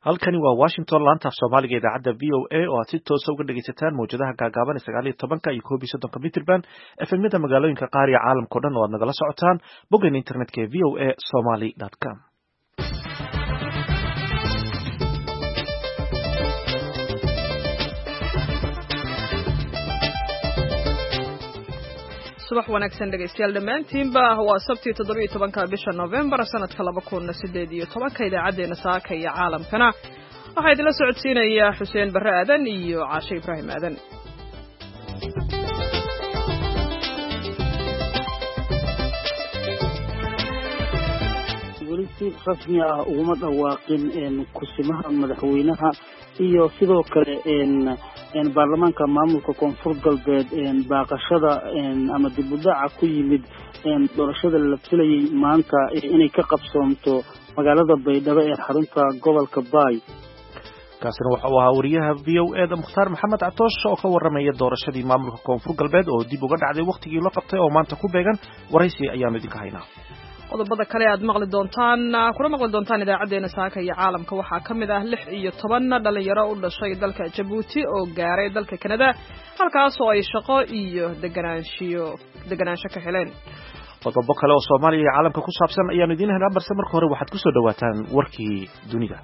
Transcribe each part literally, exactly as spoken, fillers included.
halkani waa Washington laanta af Soomaaliga idaacadda V O A oo aad si toos ah uga dhageysataan mowjadaha gaagaaban ee sagaal iyo tobanka iyo koob iyo soddonka mitirban F M-yada magaalooyinka qaar iyo caalamka oo dhan oo aad nagala socotaan boggan internetka ee v o a somali dot com. subax wanaagsan dhegeystayaal dhammaantiinba waa sabti toddoba iyo tobanka bisha November sanadka laba kun siddeed iyo tobanka idaacadeena saaka iyo caalamkana waxaa idinla socodsiinaya Xuseen Barre Aadan iyo Caashe Ibraahim Aadan. weli si rasmi ah uguma dhawaaqin kusimaha madaxweynaha iyo sidoo kale een baarlamaanka maamulka koonfur galbeed een baaqashada een ama dib u dhaca ku yimid een doorashada la filayay maanta inay ka qabsoonto magaalada Baydhabo ee xarunta gobolka Baay. kaasina waxa uu ahaa wariyaha V O A da Mukhtaar Maxamed Catoosh oo ka warramaya doorashadii maamulka koonfur galbeed oo dib uga dhacday waqtigii la qabtay oo maanta ku beegan waraysi ayaanu idinka haynaa. qodobada kale aad maqli doontaan kuna maqli doontaan idaacadeena saaka iyo caalamka waxaa ka mid ah lix iyo toban dhalinyaro u dhashay dalka Djibouti oo gaaray dalka Canada halkaas oo ay shaqo iyo deganaanshiyo deganaansho ka heleen. qodobo kale oo Soomaaliya iyo caalamka ku saabsan ayaanu idin haynaa balse marka hore waxaad ku soo dhawaataan warkii dunida.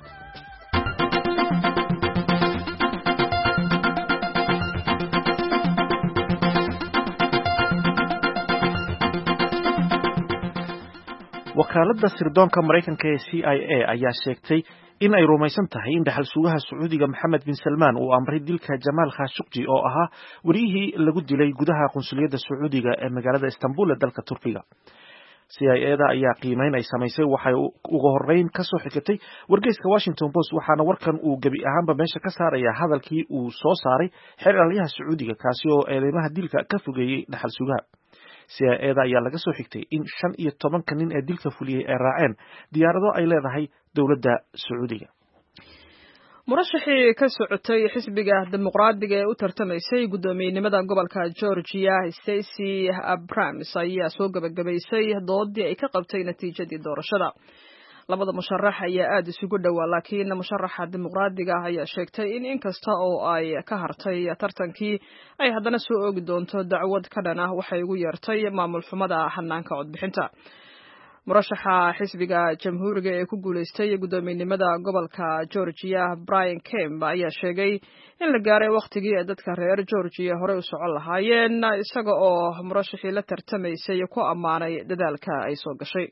wakaaladda sirdoonka Mareykanka ee C I A ayaa sheegtay in ay rumaysan tahay in dhaxal sugaha Sacuudiga Mohammed bin Salman uu amray dilka Jamal Khashoggi oo ahaa wariyihii lagu dilay gudaha qunsuliyadda Sacuudiga ee magaalada Istanbul ee dalka Turkiga. C I A da ayaa qiimeyn ay samaysay waxay ugu horeyn ka soo xigtay wargeyska Washington Post waxaana warkan uu gabi ahaanba meesha ka saaraya hadalkii uu soo saaray xeeralyaha Sacuudiga kaasi oo eedeymaha dilka ka fogeeyay dhaxal sugaha. C I A da ayaa laga soo xigtay in shan iyo tobanka nin ee dilka fuliyay ay raaceen diyaarado ay leedahay dowladda Sacuudiga. murashaxii ka socotay xisbiga dimuqraadiga ee u tartamaysay guddoomiyenimada gobolka Georgia Stacey Abrams ayaa soo gabagabaysay doodii ay ka qabtay natiijadii doorashada. labada musharax ayaa aad isugu dhawaa laakiin musharaxa dimuqraadiga ayaa sheegtay in inkasta oo ay ka hartay tartankii ay haddana soo oogi doonto dacwad ka dhan ah waxay ugu yeertay maamul xumada hanaanka codbixinta. murashaxa xisbiga jamhuuriga ee ku guuleystay guddoomiyenimada gobolka Georgia Brian Kemp ayaa sheegay in la gaaray waqtigii ay dadka reer Georgia hore u socon lahaayeen isaga oo murashaxii la tartamaysay ku ammaanay dadaalka ay soo gashay.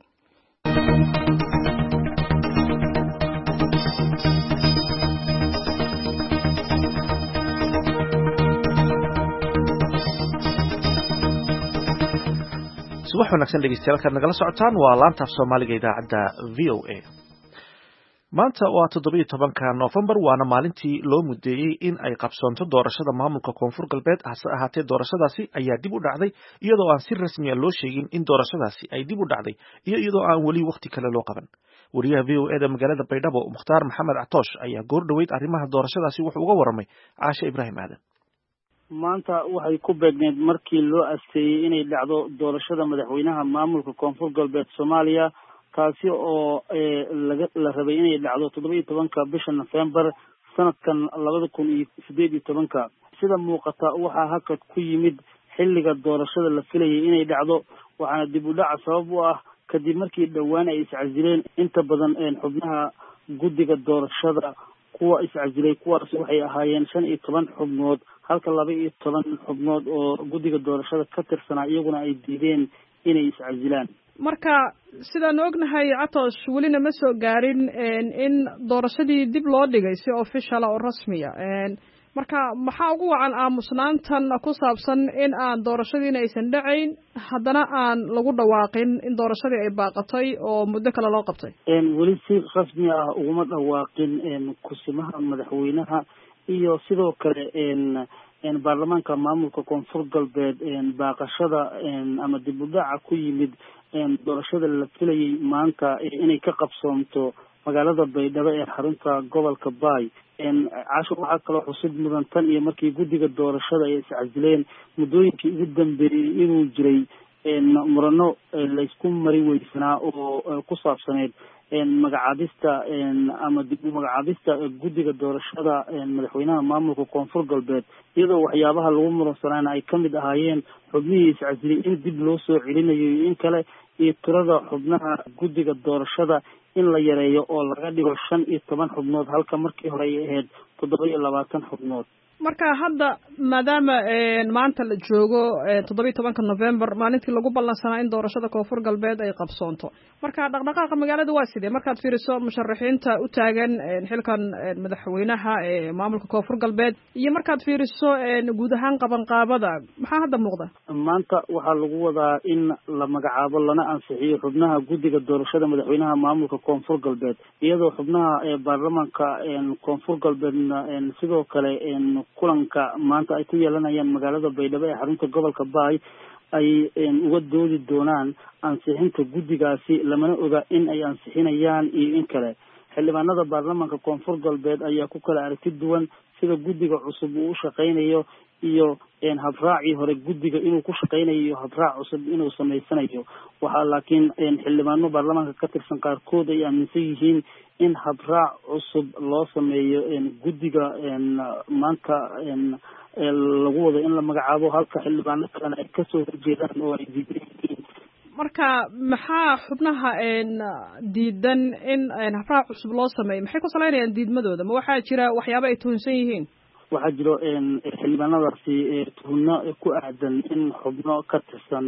subax wanaagsan dhegeystayaal nagala socotaan waa laanta af Soomaaliga idaacadda V O A. maanta waa toddoba iyo tobanka November waana maalintii loo mudeeyay in ay qabsoonto doorashada maamulka koonfur galbeed hase ahaatee doorashadaasi ayaa dib u dhacday iyadoo aan si rasmi ah loo sheegin in doorashadaasi ay dib u dhacday iyo iyadoo aan weli waqti kale loo qaban. wariyaha V O A da magaalada Baydhabo Mukhtaar Maxamed Catoosh ayaa goor dhaweyd arrimaha doorashadaasi wuxuu uga warramay Caashe Ibraahim Aadan. maanta waxay ku beegneed markii loo asteeyay inay dhacdo doorashada madaxweynaha maamulka koonfur galbeed Soomaaliya taasi oo laga la rabay inay dhacdo toddoba iyo tobanka bisha November sanadkan laba kun iyo siddeed iyo tobanka. sida muuqata waxaa hakad ku yimid xilliga doorashada la filayay inay dhacdo waxaana dib u dhaca sabab u ah kadib markii dhowaan ay iscasileen inta badan xubnaha guddiga doorashada. kuwa iscasilay kuwaas waxay ahaayeen shan iyo toban xubnood halka laba iyo toban xubnood oo guddiga doorashada ka tirsanaa iyaguna ay diideen inay iscasilaan. marka sidaan ognahay Catoosh welina ma soo gaarin in doorashadii dib loo dhigay si official oo rasmi ah. marka maxaa ugu wacan aamusnaantan ku saabsan in aan doorashadiina aysan dhacayn haddana aan lagu dhawaaqin in doorashadii ay baaqatay oo muddo kale loo qabtay. weli si rasmi ah uguma dhawaaqin kusimaha madaxweynaha iyo sidoo kale een baarlamaanka maamulka koonfur galbeed baaqashada ama dib u dhaca ku yimid doorashada la filayay maanta inay ka qabsoonto magaalada Baydhabo ee xarunta gobolka Baay. caasho waxaa kaloo xusid mudan tan iyo markii guddiga doorashada ay iscasileen muddooyinkii ugu dambeeyey inuu jiray murano laysku mari weysanaa oo ku saabsaneed magacaabista ama dib u magacaabista guddiga doorashada madaxweynaha maamulka koonfur galbeed iyadoo waxyaabaha lagu muransanayna ay ka mid ahaayeen xubnihii iscasili in dib loo soo celinayo iyo in kale iyo tirada xubnaha guddiga doorashada in la yareeyo oo laga dhigo shan iyo toban xubnood halka markii hore ay ahayd toddoba iyo labaatan xubnood marka hadda maadaama maanta la joogo toddoba iyo tobanka November maalintii lagu ballansanaa in doorashada koonfur galbeed ay qabsoonto marka dhaqdhaqaaqa magaalada waa sidee markaad fiiriso musharaxiinta u taagan xilkan madaxweynaha ee maamulka koonfur galbeed iyo markaad fiiriso guud ahaan qabanqaabada maxaa hadda muuqda maanta waxaa lagu wadaa in la magacaabo lana ansixiyo xubnaha guddiga doorashada madaxweynaha maamulka koonfur galbeed iyadoo xubnaha baarlamaanka koonfur galbeedna sidoo kale kulanka maanta ay ku yeelanayaan magaalada Baydhabo ee xarunta gobolka Baay ay uga doodi doonaan ansixinta guddigaasi lamana oga in ay ansixinayaan iyo in kale xildhibaanada baarlamaanka koonfur galbeed ayaa ku kala aragti duwan sida guddiga cusub uu u shaqeynayo iyo habraacii hore guddiga inuu ku shaqeynayo iyo habraac cusub inuu sameysanayo waxaa laakiin xildhibaano baarlamaanka ka tirsan qaarkood ay aaminsan yihiin in habraac cusub loo sameeyo guddiga maanta lagu wado in la magacaabo halka xildhibaano kalena ay kasoo horjeedaan oo ay diidan yihiin marka maxaa xubnaha diidan in habraac cusub loo sameeyo maxay ku saleynayaan diidmadooda ma waxaa jira waxyaabo ay tuhunsan yihiin waxaa jiro xildhibaanadaasi tuhno ku aadan in xubno ka tirsan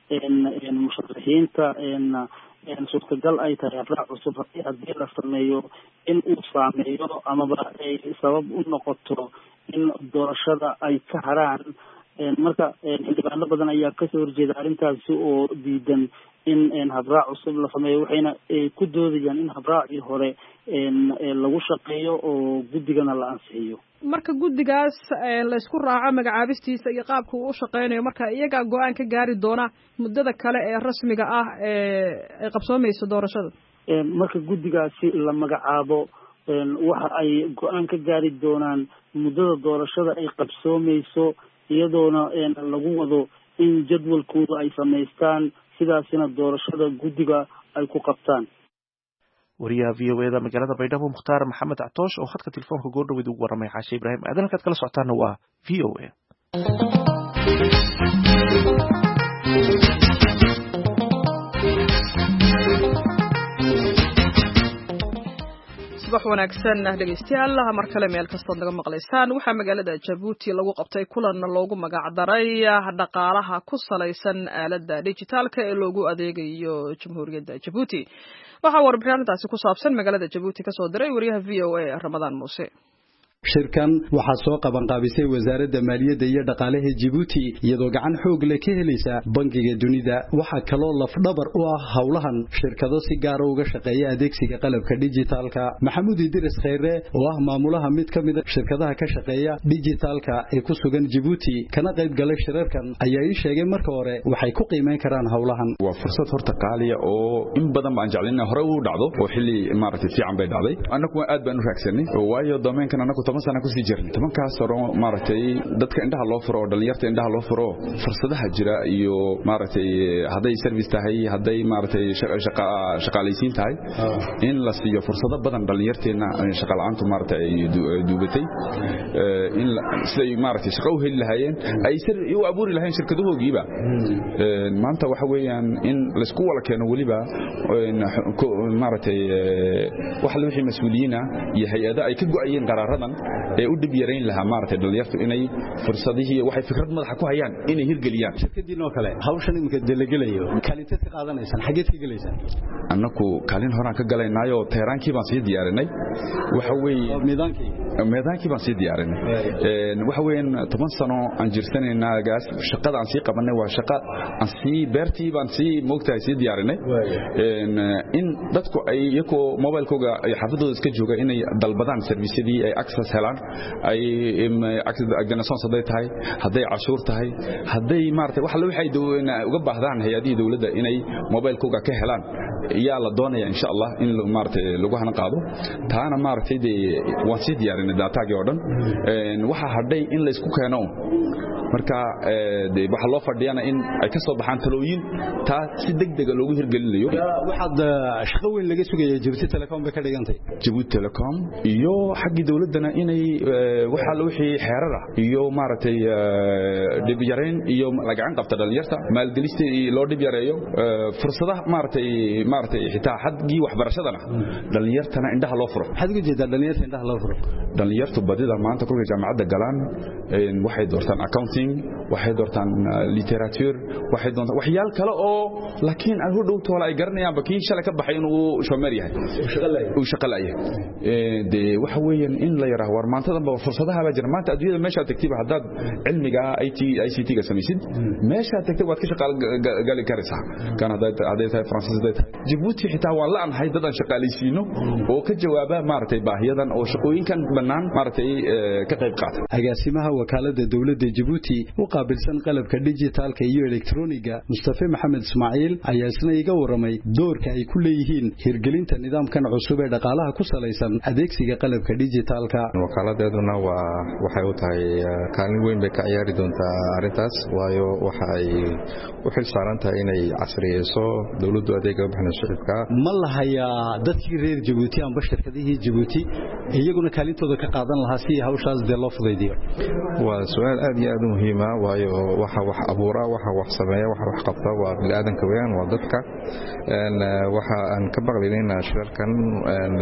musharaxiinta suurtagal ay tahay habraac cusub haddii la sameeyo in uu saameeyo amaba ay sabab u noqoto in doorashada ay ka haraan marka xildhibaano badan ayaa kasoo horjeeda arrintaasi oo diidan in habraac cusub la sameeyo waxayna ku doodayaan in habraacii hore lagu shaqeeyo oo guddigana la ansixiyo marka guddigaas laysku raaco magacaabistiisa iyo qaabka uu u shaqeynayo marka iyagaa go-aan ka gaari doona muddada kale ee rasmiga ah ee ay qabsoomayso doorashada marka guddigaasi la magacaabo waxa ay go-aan ka gaari doonaan muddada doorashada ay qabsoomayso iyadoona lagu wado in jadwalkooda ay samaystaan sidaasina doorashada guddiga ay ku qabtaan wariyaha v o e da magaalada Baydhabo Mukhtaar Maxamed Actoosh oo khadka telefoonka goordhaweyd ugu waramay Xaashi Ibraahim aadan halkaad kala socotaana waa v o e subax wanaagsan dhegeystayaal mar kale meel kasta naga maqlaysaan waxaa magaalada Djibouti lagu qabtay kulan loogu magac daray dhaqaalaha ku salaysan aaladda dijitaalka ee loogu adeegayo Jamhuuriyadda Djibouti waxaa warbixintaasi ku saabsan magaalada Djibouti ka soo diray wariyaha v o e Ramadaan Muuse shirkan waxaa soo qaban qaabisay wasaaradda maaliyadda iyo dhaqaalaha Djibouti iyadoo gacan xoog leh ka helaysa bangiga dunida waxa kale oo lafdhabar u ah hawlahan shirkado si gaar ah uga shaqeeya adeegsiga qalabka dijitaalka Maxamuud Idris Khayre oo ah maamulaha mid ka mid ah shirkadaha ka shaqeeya dijitaalka ee ku sugan Djibouti kana qayb galay shirarkan ayaa ii sheegay marka hore waxay ku qiimeyn karaan hawlahan waa fursad horta qaaliya oo in badan baan jeclaynaa hore u dhacdo oo xilli maaragtay fiican bay dhacday anagu aad baan u raagsanay waayo domainkan anagu toban sano ku sii jirnay tobankaas hore maaragtay dadka indhaha loo furo dhalinyarta indhaha loo furo fursadaha jira iyo maaragtay haday service tahay haday maaragtay shaqa shaqaalaysiin tahay in la siiyo fursado badan dhalinyarteena shaqa la'aantu maaragtay duubatay in siday maaragtay shaqa u heli lahaayeen ay sir u abuuri lahayn shirkadahoogiiba maanta waxa weeyaan in la isku wala keeno waliba maaragtay wax la wixii mas'uuliyiina iyo hay'adaha ay ka go'ayeen qaraaradan ee u dib yareyn lahaa maartay dhalinyartu inay fursadihii waxay fikrad madaxa ku hayaan inay hirgeliyaan shirkadiinoo kale hawshan imika dalagalayo kaalinta ka qaadanaysan xageed ka galaysan annaku kaalin horaan ka galaynaayo teeraankii baan sii diyaarinay waxa weeye meedaankii meedaankii baan sii diyaarinay ee waxa weeyaan toban sano aan jirsanaynaa gaas shaqada aan sii qabanay waa shaqa aan sii beertii baan sii moogtahay sii diyaarinay in dadku ay iyagoo mobilkooga ay xafadooda iska jooga inay dalbadaan servicedii ay access helaan ay aganasoon saday tahay haday cashuur tahay haday maartay wax la waxay uga baahdaan hay'adaha dawladda inay mobilkooga ka helaan yaa la doonaya insha Allah in maartay lagu hana qaado taana maartay waan sii diyaarinay dataagi oo dhan waxa hadhay in la isku keeno marka de waxa loo fadhiyana in ay ka soo baxaan talooyin taa si degdeg ah loogu hirgelinayo waxaad shaqo weyn laga sugayay Djibouti Telecom bay ka dhigantay Djibouti Telecom iyo xaqi dawladana inay waxa la wixii xeerara iyo maartay dib yareen iyo lagacan qabta dhalinyarta maalgelista loo dib yareeyo fursadaha maartay maartay xitaa xadgii waxbarashadana dhalinyartana indhaha loo furo xad ugu jeedaa dhalinyarta indhaha loo furo dhalinyartu badida maanta kulka jaamacadda galaan waxay doortaan accounting waxay doortaan literature waxay doontaan waxyaal kale oo laakiin aan u dhowto wala ay garanayaan bakii shalay ka baxay inuu Soomaali yahay uu shaqalayo de waxa weeyaan in la yiraahdo war maanta danba fursadaha ba jira maanta adduunyada meesha tagtiba hadaad cilmiga I T I C T ga samaysid meesha tagtay waad ka shaqal gali karaysaa kan hadaad hadaad Francis Djibouti xitaa waa la aan haydad aan shaqaalaysiino oo ka jawaaba maartay baahiyadan oo shaqooyinkan banaan maartay ka qayb qaata agaasimaha wakaalada dawladda Djibouti oo qaabilsan qalabka digitalka iyo elektrooniga Mustafa Maxamed Ismaaciil ayaa isna iga waramay doorka ay ku leeyihiin hirgelinta nidaamkan cusub ee dhaqaalaha ku salaysan adeegsiga qalabka digitalka wakaaladuna waa waxay u tahay kaalin weyn bay ka ciyaari doontaa arintaas waayo waxa ay u xil saaran tahay inay casriyeyso dawladdu adeega bixinayso shirka ma lahaya dadkii reer Djibouti aan bashirkadihii Djibouti iyaguna kaalintooda ka qaadan lahaa si hawshaas de loo fudaydiyo waa su'aal aad iyo aad muhiim ah waayo waxa wax abuura waxa wax sameeya waxa wax qabta waa bilaadanka weeyaan waa dadka een waxa aan ka baqlinayna shirkan een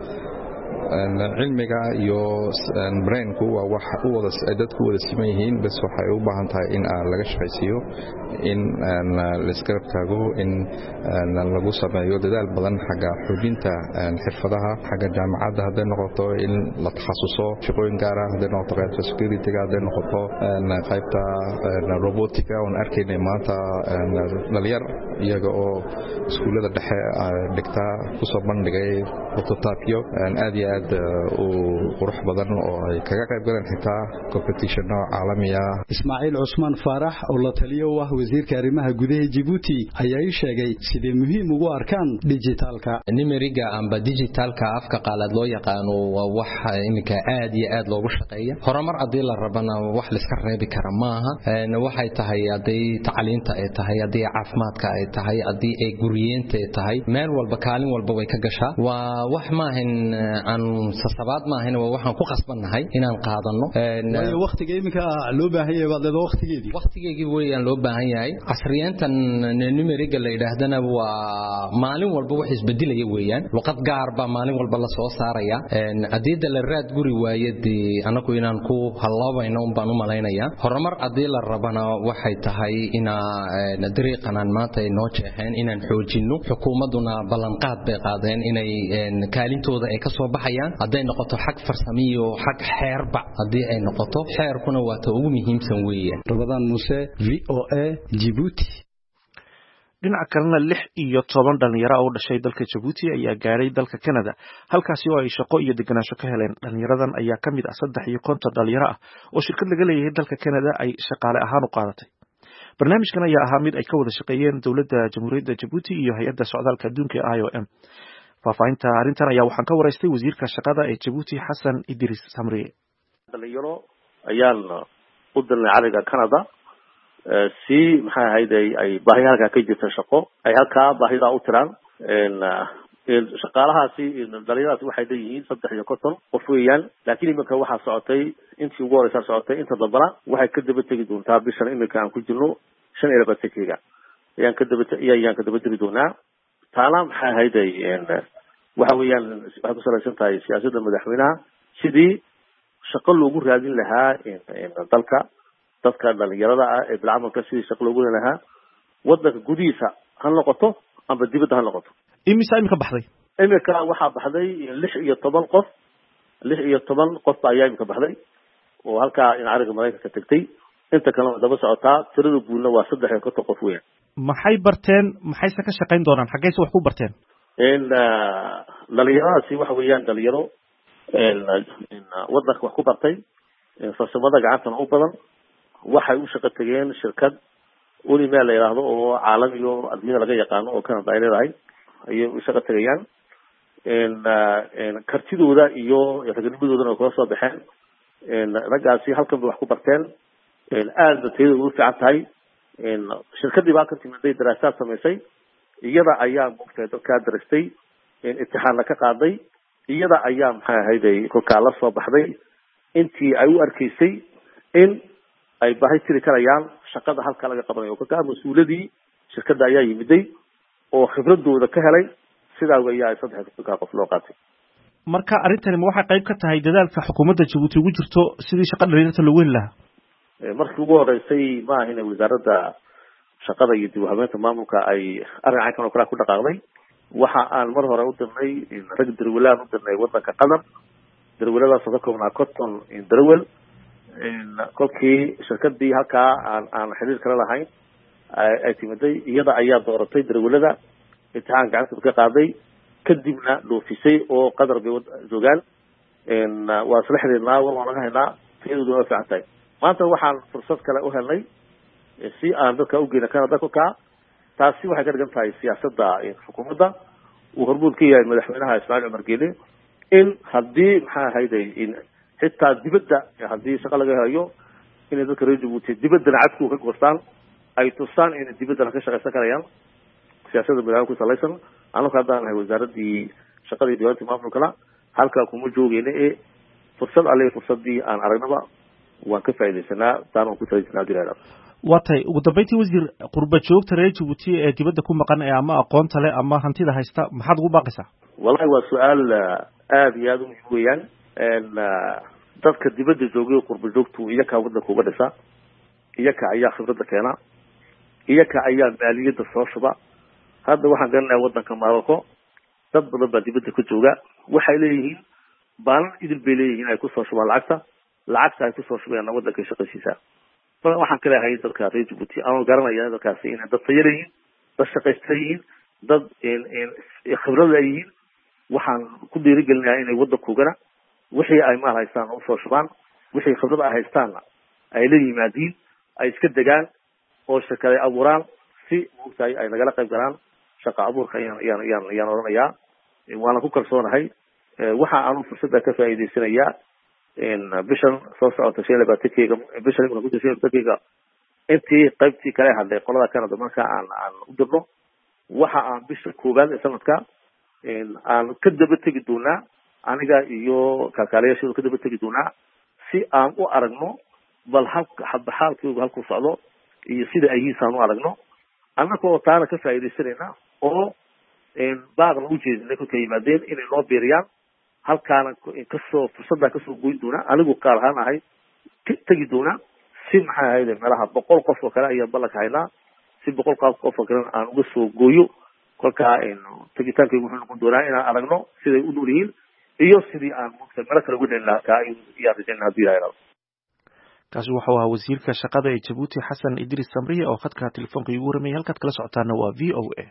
cilmiga iyo brainku waa wax u wada dadku wada siman yihiin bas waxay u baahan tahay in laga shaqaysiyo in la iska taago in lagu sameeyo dadaal badan xagga xoojinta xirfadaha xagga jaamacadda haday noqoto in la takhasuso shaqooyin gaar ah haday noqoto qaybta security-ga haday noqoto qaybta robotica oo arkaynay maanta dhalinyar iyaga oo iskuulada dhexe dhigta ku soo bandhigay prototype aad iyo aad u qurux badan oo ay kaga qayb galeen xitaa competition caalami ah Ismaaciil Cusmaan Faarax oo la taliyo ah wasiirka arrimaha gudaha Djibouti ayaa ii sheegay sidee muhiim ugu arkaan digitalka numeriga amba digitalka afka qalaad loo yaqaano waa wax imika aad iyo aad loogu shaqeeyo horumar adii la rabana wax la iska reebi kara maaha waxay tahay adii tacliinta ay tahay adii caafimaadka ay tahay adii ay guriyeenta ay tahay meel walba kaalin walba way ka gashaa waa wax maahan aan sasabaad maahan waa waxaan ku qasbanahay inaan qaadano ee waqtiga imika loo baahan yahay baad waqtigeedii waqtigeedii weeyaan loo baahan yahay casriyeyntan numeriga la yiraahdana waa maalin walba wax isbedelaya weeyaan luqad gaar ba maalin walba la soo saaraya adeeda la raad guri waayadii anagu inaan ku halaabayno un baan u maleynaya horumar adii la rabana waxay tahay ina dariiqanan maanta ay noo jeexeen inaan xoojino xukuumaduna ballan qaad bay qaadeen inay kaalintooda ay ka soo baxayaan haday noqoto xaq farsamiyo xaq xeerba hadii ay noqoto xeerkuna waa ta ugu muhiimsan weeyaan Ramadan Muuse V O A Djibouti dhinaca kalena lix iyo toban dhalinyaro oo dhashay dalka Djibouti ayaa gaaray dalka Canada halkaasi oo ay shaqo iyo deganaansho ka heleen dhalinyaradan ayaa ka mid ah saddex iyo konton dhalinyaro ah oo shirkad laga leeyahay dalka Canada ay shaqaale ahaan u qaadatay barnaamijkan ayaa ahaa mid ay ka wada shaqeeyeen dawladda Jamhuuriyadda Djibouti iyo hay'adda socdaalka adduunka ee I O M faafahinta arintan ayaa waxaan ka waraystay wasiirka shaqada ee Djibouti Xasan Idris Samriye dhalinyaro ayaan u dirnay cariga Canada si maxay ahayd ay baahi halka ka jirta shaqo ay halka baahida u tiraan in shaqaalahaasi dhalinyarada waxay leeyihiin saddex iyo konton qof weeyaan laakiin imika waxa socotay intii ugu horeysa socotay inta dambana waxay ka daba tagi doontaa bishan imika aan ku jirno shan iyo labaatankiga ayaan ka daba ayaan ka daba tagi doonaa taana maxay ahayd waxa weeyaan waxay ku salaysan tahay siyaasadda madaxweynaha sidii shaqo loogu raadin lahaa dalka dadka dhalinyarada ah ee bilcamalka sidii shaqo loogu raadin lahaa wadanka gudihiisa ha noqoto amba dibadda ha noqoto imisa imika baxday imika waxaa baxday lix iyo toban qof lix iyo toban qof ayaa imika baxday oo halkaa in cariga Mareykanka tagtay inta kalena daba socotaa tirada guudna waa saddex iyo konton qof weeyaan maxay barteen maxayse ka shaqayn doonaan xageeyse wax ku barteen in dhalinyaradaasi waxa weeyaan dhalinyaro in wadanka wax ku bartay farsamada gacantana u badan waxay u shaqo tageen shirkad Unimail la yiraahdo oo caalami iyo adduunyada laga yaqaano oo Canada ay leedahay ayay u shaqo tagayaan in kartidooda iyo ragnimadoodana kula soo baxeen in ragaasi halkan wax ku barteen aad ba tayada ugu fiican tahay shirkadii baa ka timiday daraasaad samaysay iyada ayaa moogtay dadkaa darastay imtixaanna ka qaaday iyada ayaa maxay ahayday kolkaa la soo baxday intii ay u arkaysay in ay baahi tiri karayaan shaqada halka laga qabanayo kolkaa mas-uuladii shirkadda ayaa yimiday oo khibradooda ka helay sidaa weeyaa ay saddex kolkaa qof loo qaatay marka arrintani ma waxay qayb ka tahay dadaalka xukuumadda Djibouti ugu jirto sidii shaqada dhalinyarada loo weyn lahaa markii ugu horeysay ma ahina wasaaradda shaqada iyo dib u habeynta maamulka ay arrin kan oo kale ku dhaqaaqday waxa aan mar hore u dirnay rag darwelaan u dirnay wadanka qatar darweeladaas oo ka koobnaa cotton darwel kolkii shirkadii halkaa aan aan xiriir kala lahayn ay timiday iyada ayaa dooratay darweelada imtixaan gacanta ka qaaday kadibna dhoofisay oo qadar bay joogaan waa isla xiriirnaa waa laga haynaa tayadoodu waa fiican tahay maanta waxaan fursad kale u helnay si aan dadka u geena Canada kolkaa taasi waxay ka dhigan tahay siyaasadda xukuumadda uu hormuud ka yahay madaxweynaha Ismaaciil Cumar Geele in haddii maxaa hayday in xitaa dibadda haddii shaqo laga hayo in dadka reer Djibouti dibaddana cadku ka goostaan ay tusaan in dibadda ka shaqaysan karayaan siyaasadda madaxweynaha ku salaysan anaka haddaan nahay wasaaradii shaqadii dowladda maamulkana halkaa kuma joogeyna ee fursad alle fursadii aan aragnaba waan ka faa'iideysanaa taan aan ku taageernaa dilaada watay ugu dambeyntii wasiir qurba joogta reer Djibouti ee dibadda ku maqan ee ama aqoonta leh ama hantida haysta maxaad ugu baaqaysaa wallahi waa su'aal aad iyo aad u muhiim weeyaan dadka dibadda joogay qurba joogtu iyaka wadanka uga dhisa iyaka ayaa khibradda keena iyaka ayaa maaliyadda soo shuba hadda waxaan garanayaa wadanka Maroko dad badan baa dibadda ku jooga waxay leeyihiin baalan idil bay leeyihiin ay ku soo shubaan lacagta lacagta ay ku soo shubeen wadanka shaqadiisa waxaan kale ahay dadka reer Djibouti aan garanaya dadkaasi in dad tayariin dad shaqaystayiin dad in in khibrad leeyihiin waxaan ku dhiirigelinayaa inay wadankooda wixii ay maal haystaan oo soo shubaan wixii khibrad ay haystaan ay la yimaadeen ay iska degaan oo shaqada abuuraan si moogtaay ay nagala qayb galaan shaqa abuurka ayaan ayaan ayaan ayaan oranayaa waana ku kalsoonahay waxa aanu fursadda ka faa'iideysanayaa in bishan soo socota shay la baatikeyga bishan ku jirtay baatikeyga intii qaybtii kale hadlay qolada Canada marka aan aan u dirno waxa aan bisha koobaad ee sanadka in aan ka daba tagi doonaa aniga iyo kalkaaliyaashu ka daba tagi doonaa si aan u aragno bal halka xaalkooda halku socdo iyo sida ay hiisaan u aragno annagoo taana ka faa'iideysanayna oo in baaq lagu jeedinay ku yimaadeen inay loo beeriyaan halkaana kasoo fursadda kasoo goyn doona anigu qaar ahaan ahay tagi doona si maxaa ahayd meelaha boqol qof oo kale ayaa ballanka haynaa si boqol qof oo kale aan uga soo gooyo kolkaa tagitaankaygu wuxuu noqon doonaa inaan aragno siday u nool yihiin iyo sidii aan mugta meelo kale uga dhalin lahaa kaa iyaan rajaynaa haddii ilaha kaasi wuxuu ahaa wasiirka shaqada ee Djibouti Xasan Idris Samriye oo khadka telefoonka igu waramay halkaad kala socotaana waa V O A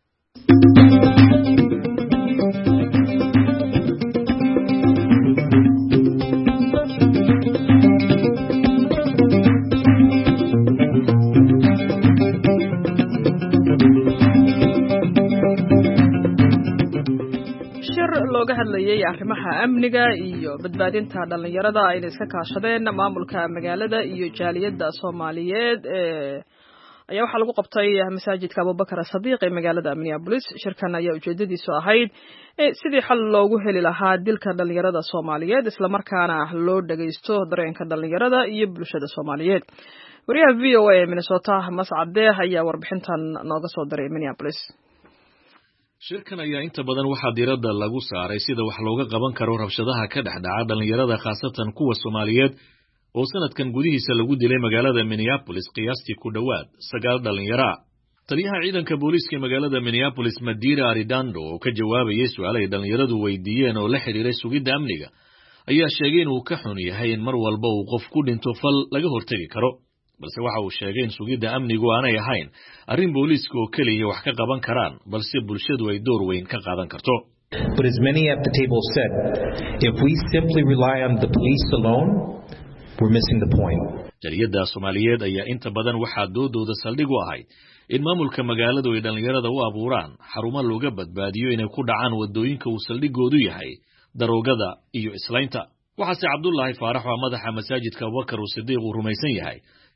looga hadlayay arrimaha amniga iyo badbaadinta dhalinyarada ay iska kaashadeen maamulka magaalada iyo jaaliyadda Soomaaliyeed ee ayaa waxa lagu qabtay masaajidka Abubakar Sadiiq ee magaalada Minneapolis shirkan ayaa ujeedadiisu ahayd sidii xal loogu heli lahaa dilka dhalinyarada Soomaaliyeed isla markaana loo dhageysto dareenka dhalinyarada iyo bulshada Soomaaliyeed wariyaha V O A Minnesota Mascade ayaa warbixintan nooga soo diray Minneapolis shirkan ayaa inta badan waxaa diiradda lagu saaray sida wax looga qaban karo rabshadaha ka dhex dhaca dhalinyarada khaasatan kuwa Soomaaliyeed oo sanadkan gudihiisa lagu dilay magaalada Minneapolis qiyaastii ku dhawaad sagaal dhalinyaro ah taliyaha ciidanka booliiska magaalada Minneapolis Madira Aridando oo ka jawaabayay su'aalo ay dhalinyaradu weydiiyeen oo la xiriiray sugidda amniga ayaa sheegay in uu ka xun yahay in mar walba uu qof ku dhinto fal laga hortagi karo balse waxa uu sheegay in sugidda amnigu aanay ahayn arrin booliisku oo kaliya wax ka qaban karaan balse bulshadu ay door weyn ka qaadan karto. But as many at the table said, if we simply rely on the police alone, we're missing the point. Jariyada Soomaaliyeed ayaa inta badan waxaa doodooda saldhig u ahayd in maamulka magaaladu ay dhalinyarada u abuuraan xarumo looga badbaadiyo inay ku dhacaan wadooyinka uu saldhigoodu yahay daroogada iyo islaynta. waxaase Cabdullaahi Faarax oo madaxa masaajidka Abubakar Sadiiq uu rumaysan yahay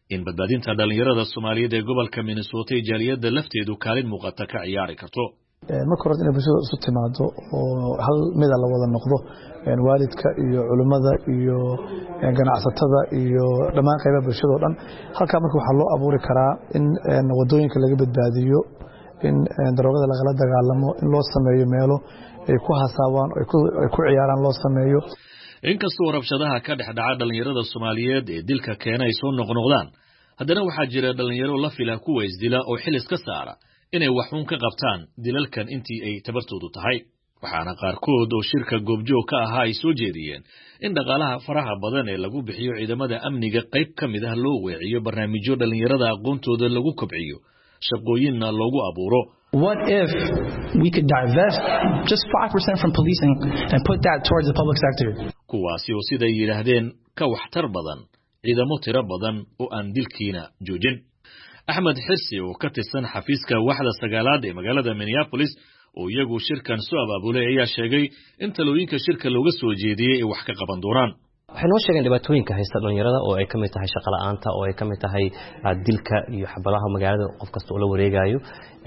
in badbaadinta dhalinyarada Soomaaliyeed ee gobolka Minnesota ay jaaliyadda lafteedu kaalin muuqata ka ciyaari karto. marka hore in bulshada isu timaado oo hal mid la wada noqdo waalidka iyo culimada iyo ganacsatada iyo dhammaan qaybaha bulshada oo dhan halka marka waxa loo abuuri karaa in wadooyinka laga badbaadiyo in daroogada laga dagaalamo in loo sameeyo meelo ay ku hasaabaan ay ku ciyaaraan loo sameeyo. inkastoo rabshadaha ka dhex dhaca dhalinyarada Soomaaliyeed ee dilka keenay soo noqnoqdaan haddana waxaa jira dhalinyaro la fila kuwa isdila oo xilis ka saara inay wax uun ka qabtaan dilalkan intii ay tabartoodu tahay. waxaana qaarkood oo shirka goobjoog ka ahaa ay soo jeediyeen in dhaqaalaha faraha badan ee lagu bixiyo ciidamada amniga qayb ka mid ah loo weeciyo barnaamijyo dhalinyarada aqoontooda lagu kobciyo shaqooyinna loogu abuuro. What if we could divest just five percent from policing and put that towards the public sector? kuwaasi oo siday yiraahdeen ka waxtar badan ciidamo tiro badan oo aan dilkiina joojin. Axmed Xirsi oo ka tirsan xafiiska waxda sagaalaad ee magaalada Minneapolis oo iyagu shirkan soo abaabulay ayaa sheegay in talooyinka shirka looga soo jeediyay ay wax ka qaban doonaan. waxay noo sheegeen dhibaatooyinka haysta dhalinyarada oo ay ka mid tahay shaqo la'aanta oo ay ka mid tahay dilka iyo xabalaha magaalada qof kasta oo la wareegayo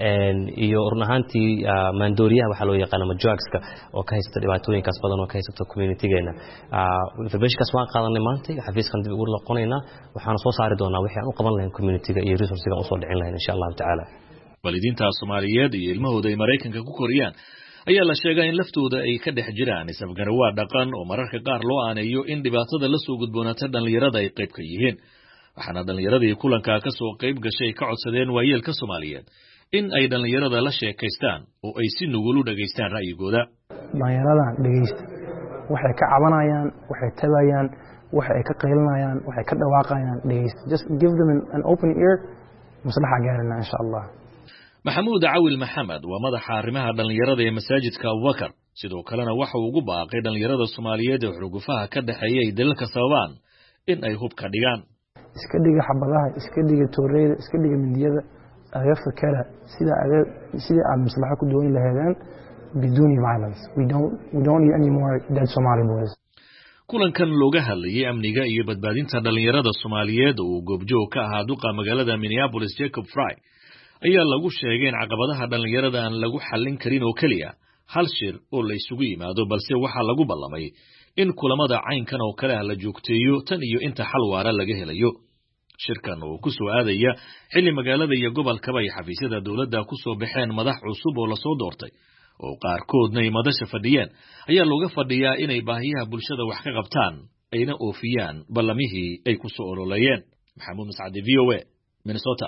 iyo run ahaantii maandooriyaha waxa loo yaqaan ama drugska oo ka haysta dhibaatooyinkaas badan oo ka haysta communitygeena. informationkaas waan qaadanay maanta xafiiskan dib ugu laqonaynaa waxaan soo saari doonaa wixii aan u qaban lahayn communityga iyo resourcega u soo dhicin lahayn insha Allah taala. waalidiinta Soomaaliyeed iyo ilmahooda ay Mareykanka ku koriyaan ayaa la sheegay in laftooda ay ka dhex jiraan isafgarawaa dhaqan oo mararka qaar loo aaneeyo in dhibaatada la soo gudboonata dhalinyarada ay qayb ka yihiin. waxaana dhalinyaradii kulanka ka soo qayb gashay ka codsadeen waayeelka Soomaaliyeed in ay dhalinyarada la sheekaystaan oo ay si nugul u dhageystaan ra'yigooda. dhalinyarada dhageysta waxay ka cabanayaan waxay tabayaan waxay ka qeylinayaan waxay ka dhawaaqayaan dhageysta just give them an open ear maslaxa gaarina insha Allah. Maxamuud Cawil Maxamed waa madaxa arrimaha dhalinyarada ee masaajidka Abubakar sidoo kalena waxa uu ugu baaqay dhalinyarada Soomaaliyeed ee xurugufaha ka dhaxeeyay dalalka sababaan in ay hub ka dhigaan. iska dhiga xabadaha iska dhiga tooreeyada iska dhiga mindiyada aga fakara sida aga sida aan maslaxa ku dooni lahaydaan biduni violence. we don't we don't need any more dead Somali boys. kulankan looga hadlayay amniga iyo badbaadinta dhalinyarada Soomaaliyeed oo goobjoog ka ahaa duqa magaalada Minneapolis Jacob Fry ayaa lagu sheegay in caqabadaha dhalinyarada aan lagu xallin karin oo kaliya hal shir oo la isugu yimaado balse waxa lagu ballamay in kulamada caynkan oo kale la joogteeyo tan iyo inta xal waara laga helayo. shirkan oo ku soo aadaya xilli magaalada iyo gobolkaba ay xafiisyada dawladda ku soo baxeen madax cusub oo la soo doortay oo qaarkoodna ay madasha fadhiyeen ayaa looga fadhiyaa inay baahiyaha bulshada wax ka qabtaan ayna oofiyaan ballamihii ay ku soo ololayeen. Maxamuud Mascade V O A Minnesota.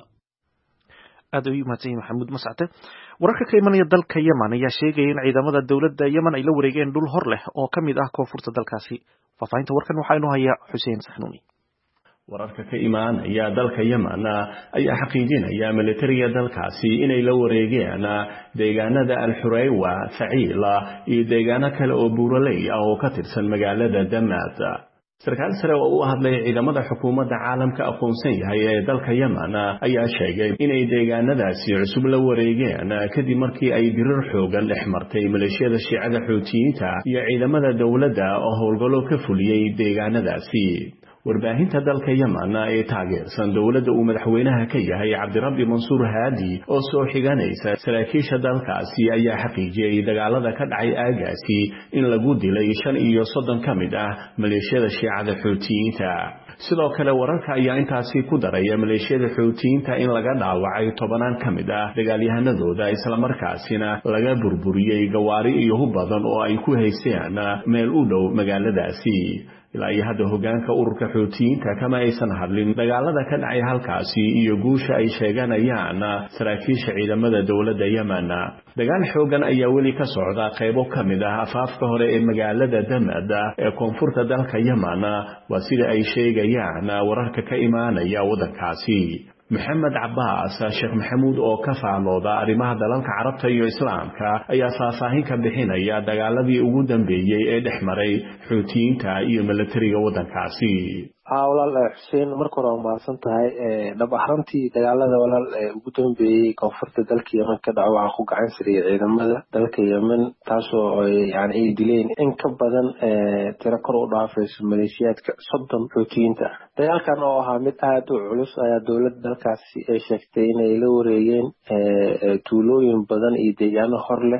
aad u yimaatay Maxamuud Mascade. wararka ka imanaya dalka Yemen ayaa sheegaya in ciidamada dawladda Yemen ay la wareegeen dhul hor leh oo kamid ah koonfurta dalkaasi. faafahinta warkan waxa inoo haya Xuseen Saxnuuni. wararka ka imaanaya dalka Yemen ayaa xaqiijinaya militariga dalkaasi inay la wareegeen deegaanada Al-Huraywa, Faciila iyo deegaano kale oo buuraley ah oo ka tirsan magaalada Damad. sarkaal sare oo u hadlay ciidamada xukuumadda caalamka aqoonsan yahay ee dalka Yemen ayaa sheegay inay deegaanadaasi cusub la wareegeen kadib markii ay dirir xoogan dhex martay maleeshiyada Shiicada Xuutiyiinta iyo ciidamada dawladda oo howlgallo ka fuliyay deegaanadaasi. warbaahinta dalka Yemen ee taageersan dawladda uu madaxweynaha ka yahay Cabdirabbi Mansuur Haadi oo soo xiganaysa saraakiisha dalkaasi ayaa xaqiijiyay dagaalada ka dhacay aagaasi in lagu dilay shan iyo soddon ka mid ah maleeshiyada Shiicada Xuutiyiinta. sidoo kale wararka ayaa intaasi ku daraya maleeshiyada Xuutiyiinta in laga dhaawacay tobanaan ka mid ah dagaalyahanadooda isla markaasina laga burburiyay gawaari iyo hub badan oo ay ku haysteen meel u dhow magaaladaasi. ilaa iyo hadda hogaanka ururka Xuutiyiinta kama aysan hadlin dagaalada ka dhacay halkaasi iyo guusha ay sheeganayaan saraakiisha ciidamada dawladda Yemen. dagaal xoogan ayaa weli ka socda qaybo kamid ah afaafka hore ee magaalada Damad ee koonfurta dalka Yemen waa sida ay sheegayaan wararka ka imaanaya wadankaasi. Maxamed Cabbaas Sheekh Maxamuud oo ka faalooda arrimaha dalalka Carabta iyo Islaamka ayaa faahfaahin ka bixinaya dagaaladii ugu dambeeyay ee dhexmaray Xuutiyiinta iyo militariga wadankaasi. haa walaal xuseen marka hore waa mahadsan tahay dhab ahaantii dagaalada walaal ugu dambeeyey koonfurta dalka yemen ka dhaco waxaa ku gacan sariyay ciidamada dalka yemen taasoo yani ay dileen in ka badan tiro kor u dhaafayso maleeshiyaadka soddon xuutiyiinta ah dagaalkan oo ahaa mid aad u culus ayaa dowladda dalkaasi ay sheegtay inay la wareegeen tuulooyin badan iyo deegaano hor leh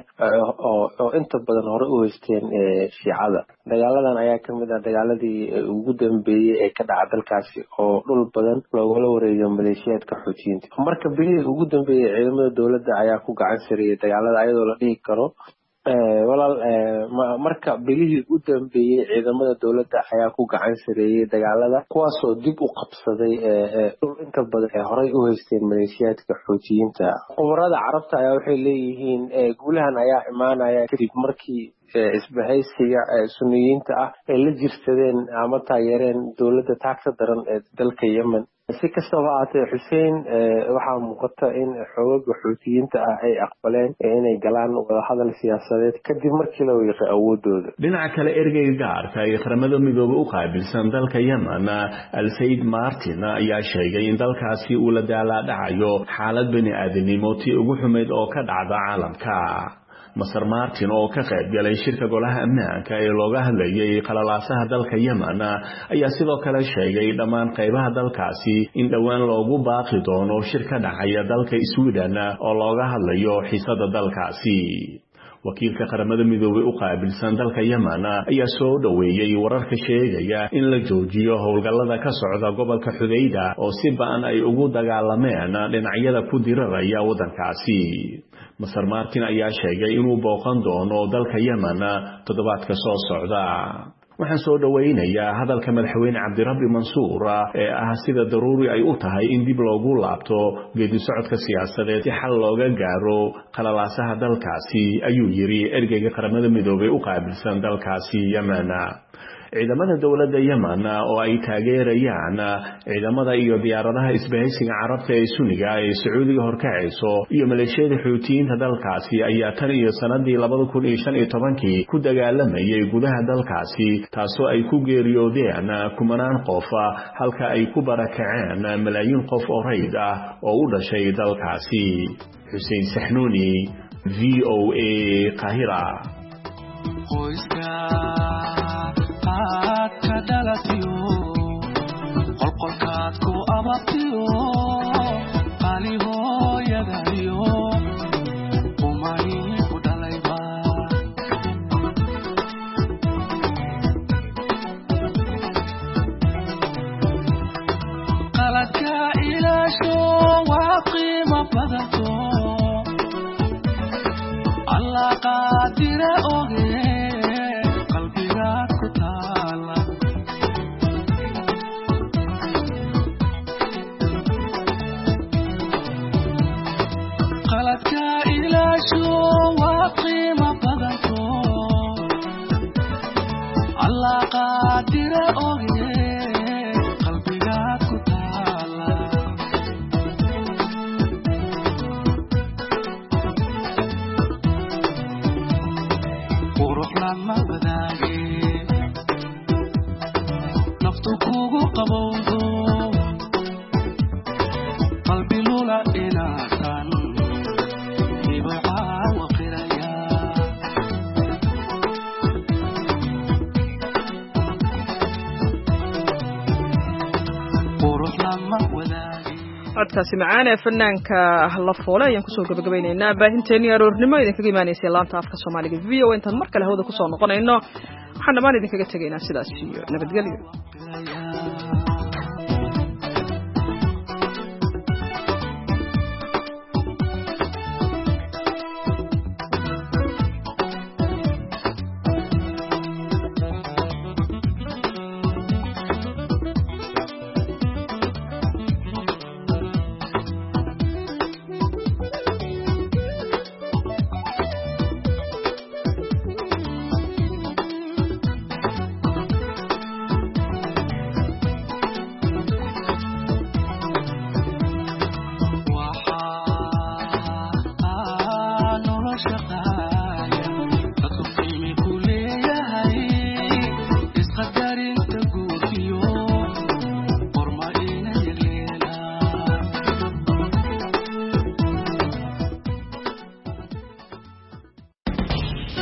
oo inta badan hore u haysteen shiicada dagaaladan ayaa kamid ah dagaaladii ugu dambeeyey ee ka dhaca dalkaasi oo dhul badan loogala wareegayo maleeshiyaadka xuutiyiinta marka bilihii ugu dambeeyey ciidamada dowladda ayaa ku gacan sariyay dagaalada ayadoo la dhihi karo walaal marka bilihii u dambeeyey ciidamada dowladda ayaa ku gacan sareeyay dagaalada kuwaasoo dib u qabsaday dhul inta badan ee horey u haysteen maleeshiyaadka xuutiyiinta khubarada carabta ayaa waxay leeyihiin guulahan ayaa imaanaya kadib markii isbahaysiga sunniyiinta ah ay la jirsadeen ama taageereen dowladda taagta daran ee dalka yemen si kastaba ahaatee xuseen waxaa muuqata in xoogaga xuutiyiinta ah ay aqbaleen inay galaan wadahadal siyaasadeed kadib markii la wiiqay awoodooda dhinaca kale ergeyga gaarka ee qaramada midoobay u qaabilsan dalka yemen al-sayid martin ayaa sheegay in dalkaasi uu la daalaadhacayo xaalad bani aadanimo tii ugu xumeyd oo ka dhacda caalamka masar martin oo ka qayb galay shirka golaha ammaanka ee looga hadlayay qalalaasaha dalka yemen ayaa sidoo kale sheegay dhammaan qaybaha dalkaasi in dhowaan loogu baaqi doono shir ka dhacaya dalka Sweden oo looga hadlayo xiisada dalkaasi wakiilka qaramada midoobay u qaabilsan dalka yemen ayaa soo dhaweeyay wararka sheegaya in la joojiyo howlgallada ka socda gobolka Xudayda oo si ba'an ay ugu dagaalameen dhinacyada ku diriraya wadankaasi masar martin ayaa sheegay inuu booqan doono dalka yemen toddobaadka soo socda waxaan soo dhaweynayaa hadalka madaxweyne cabdirabbi mansuur ee ah sida daruuri ay u tahay in dib loogu laabto geedi socodka siyaasadeed si xal looga gaaro qalalaasaha dalkaasi ayuu yiri ergeyga qaramada midoobay u qaabilsan dalkaasi yemen ciidamada dowladda yemen oo ay taageerayaan ciidamada iyo diyaaradaha isbahaysiga carabta ee sunniga ee sacuudiga horkacayso iyo maleeshiyada xuutiyiinta dalkaasi ayaa tan iyo sanadii labada kun iyo shan iyo tobankii ku dagaalamayay gudaha dalkaasi taasoo ay ku geeriyoodeen kumanaan qof halka ay ku barakaceen malaayiin qof oo rayd ah oo u dhashay dalkaasi xuseen saxnuuni v o a Qaahira qolqolkaad ku ababtiyo qalihooyadayo umani ku dhalayba qaladka ilaasho waa qiimo badanto allah qaadire oge qalbigaad ku taala qaladka ilaasho waa qiimo badanto allah qaadire oge qalbigaad ku taala qurux lama wadaage naftu kugu qabowdo qalbi lula inaasan codkaasi macaan ee fanaanka la foole ayaan kusoo gabagabaynaynaa baahinteennii aroornimo idinkaga imaanaysay laanta afka soomaaliga v o intaan mar kale hawada kusoo noqonayno waxaan dhammaan idinkaga tegaynaa sidaas iyo nabadgelyo